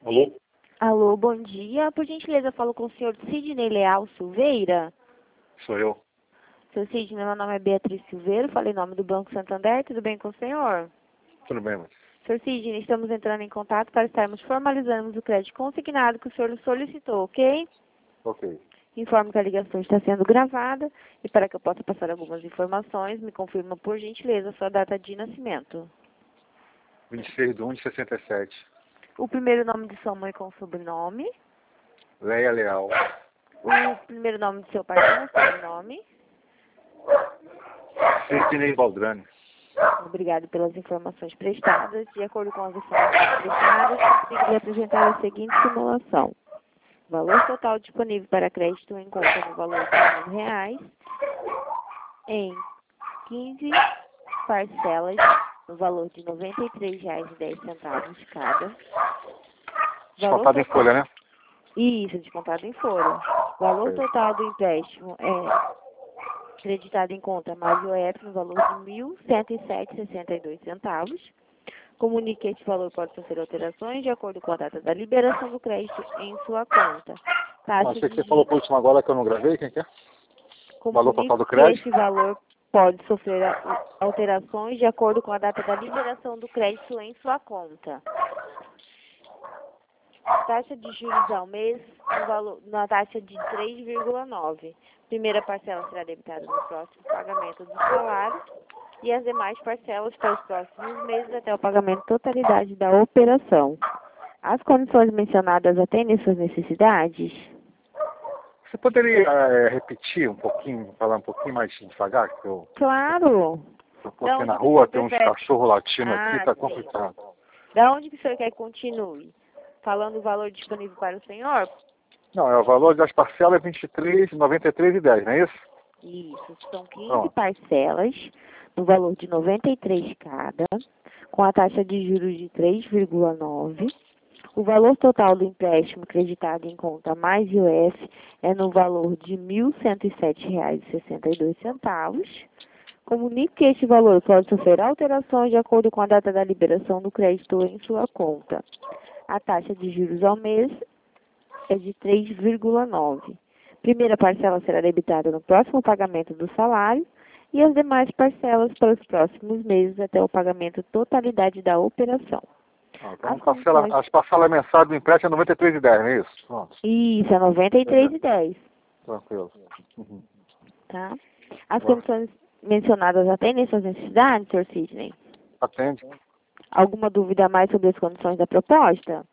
Alô? Alô, bom dia. Por gentileza, eu falo com o senhor Sidney Leal Silveira. Sou eu. Seu Sidney, meu nome é Beatriz Silveira, falei em nome do Banco Santander. Tudo bem com o senhor? Tudo bem, mas... Senhor Sidney, estamos entrando em contato para estarmos formalizando o crédito consignado que o senhor solicitou, ok? Ok. Informo que a ligação está sendo gravada e para que eu possa passar algumas informações, me confirma por gentileza a sua data de nascimento. 26/1/67. O primeiro nome de sua mãe com sobrenome. Leia Leal. O primeiro nome de seu pai com sobrenome. Sidney Baldrani. Obrigado pelas informações prestadas. De acordo com as informações prestadas, consegui apresentar a seguinte simulação. Valor total disponível para crédito em conta no valor de R$ 1.000 em 15 parcelas no valor de R$ 93,10 cada. Descontado em folha, né? Isso, descontado em folha. Valor total do empréstimo é creditado em conta mais IOF no valor de R$ 1.107,62. Comunique que este valor pode sofrer alterações de acordo com a data da liberação do crédito em sua conta. Achei que você falou por último agora que eu não gravei. Quem que é? Valor total do Que crédito? este valor pode sofrer alterações de acordo com a data da liberação do crédito em sua conta. Taxa de juros ao mês na taxa de 3,9. Primeira parcela será debitada no próximo pagamento do salário e as demais parcelas para os próximos meses até o pagamento totalidade da operação. As condições mencionadas atendem suas necessidades? Você poderia repetir um pouquinho, falar um pouquinho mais devagar? Que eu Claro. tô aqui na rua, tem uns cachorros latindo aqui, tá sim. complicado. Da onde que o senhor quer que continue? Falando o valor disponível para o senhor? Não, o valor das parcelas é 23,93,10, não é isso? Isso, são 15 Pronto. parcelas, no valor de 93 cada, com a taxa de juros de 3,9. O valor total do empréstimo creditado em conta mais IOF é no valor de R$ 1.107,62. Comunique que este valor pode sofrer alterações de acordo com a data da liberação do crédito em sua conta. A taxa de juros ao mês é de 3,9. Primeira parcela será debitada no próximo pagamento do salário e as demais parcelas para os próximos meses até o pagamento totalidade da operação. Então, as parcelas mensais do empréstimo é 93,10, não é isso? Pronto. Isso, é 93,10. Tranquilo. Uhum. Tá? As condições mencionadas atendem suas necessidades, Sr. Sidney? Atende. Alguma dúvida a mais sobre as condições da proposta?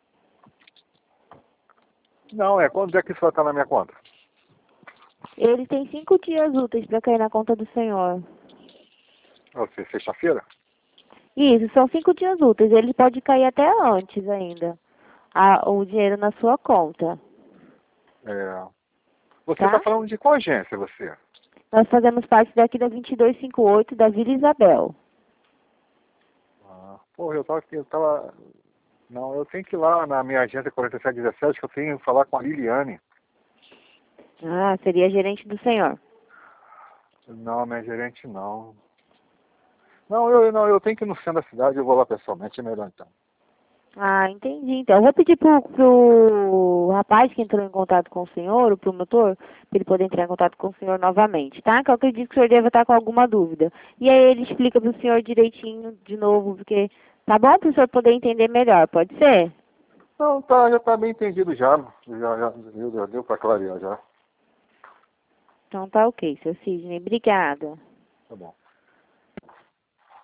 Não, quando é que isso vai estar na minha conta? Ele tem 5 dias úteis para cair na conta do senhor. Você, sexta-feira? Isso, são 5 dias úteis. Ele pode cair até antes ainda. O dinheiro na sua conta. Você está falando de qual agência, você? Nós fazemos parte daqui da 2258 da Vila Isabel. Porra, eu tava... Não, eu tenho que ir lá na minha agência 4717, que eu tenho que falar com a Liliane. Seria a gerente do senhor. Não, minha gerente não. Eu tenho que ir no centro da cidade, eu vou lá pessoalmente, é melhor então. Entendi. Então, eu vou pedir pro rapaz que entrou em contato com o senhor, o promotor, para ele poder entrar em contato com o senhor novamente, tá? Que eu acredito que o senhor deve estar com alguma dúvida. E aí ele explica pro senhor direitinho de novo, porque tá bom para o senhor poder entender melhor, pode ser? Não, já tá bem entendido já. Já deu para clarear já. Então tá ok, seu Sidney. Obrigada. Tá bom.